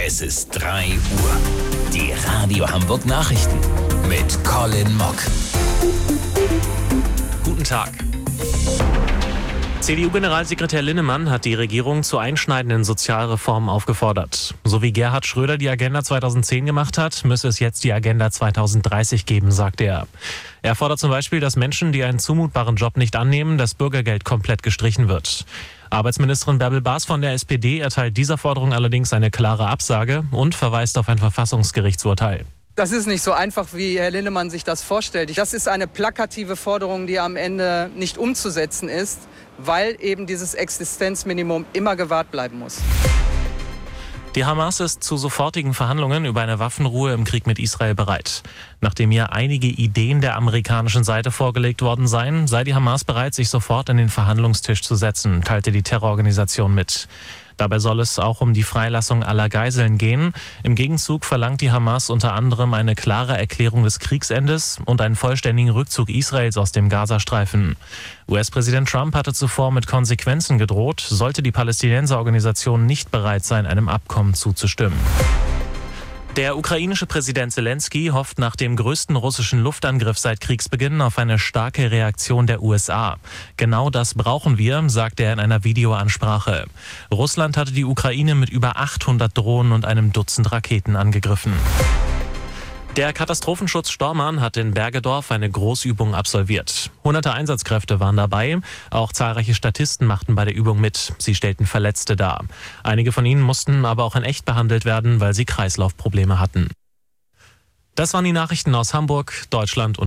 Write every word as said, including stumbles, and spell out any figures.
Es ist drei Uhr. Die Radio Hamburg Nachrichten mit Colin Mock. Guten Tag. C D U-Generalsekretär Linnemann hat die Regierung zu einschneidenden Sozialreformen aufgefordert. So wie Gerhard Schröder die Agenda zweitausendzehn gemacht hat, müsse es jetzt die Agenda zweitausenddreißig geben, sagte er. Er fordert zum Beispiel, dass Menschen, die einen zumutbaren Job nicht annehmen, das Bürgergeld komplett gestrichen wird. Arbeitsministerin Bärbel Baas von der S P D erteilt dieser Forderung allerdings eine klare Absage und verweist auf ein Verfassungsgerichtsurteil. Das ist nicht so einfach, wie Herr Linnemann sich das vorstellt. Das ist eine plakative Forderung, die am Ende nicht umzusetzen ist, weil eben dieses Existenzminimum immer gewahrt bleiben muss. Die Hamas ist zu sofortigen Verhandlungen über eine Waffenruhe im Krieg mit Israel bereit. Nachdem ihr einige Ideen der amerikanischen Seite vorgelegt worden seien, sei die Hamas bereit, sich sofort an den Verhandlungstisch zu setzen, teilte die Terrororganisation mit. Dabei soll es auch um die Freilassung aller Geiseln gehen. Im Gegenzug verlangt die Hamas unter anderem eine klare Erklärung des Kriegsendes und einen vollständigen Rückzug Israels aus dem Gazastreifen. U S-Präsident Trump hatte zuvor mit Konsequenzen gedroht, sollte die Palästinenserorganisation nicht bereit sein, einem Abkommen zuzustimmen. Der ukrainische Präsident Zelensky hofft nach dem größten russischen Luftangriff seit Kriegsbeginn auf eine starke Reaktion der U S A. Genau das brauchen wir, sagte er in einer Videoansprache. Russland hatte die Ukraine mit über achthundert Drohnen und einem Dutzend Raketen angegriffen. Der Katastrophenschutz Stormarn hat in Bergedorf eine Großübung absolviert. Hunderte Einsatzkräfte waren dabei. Auch zahlreiche Statisten machten bei der Übung mit. Sie stellten Verletzte dar. Einige von ihnen mussten aber auch in echt behandelt werden, weil sie Kreislaufprobleme hatten. Das waren die Nachrichten aus Hamburg, Deutschland und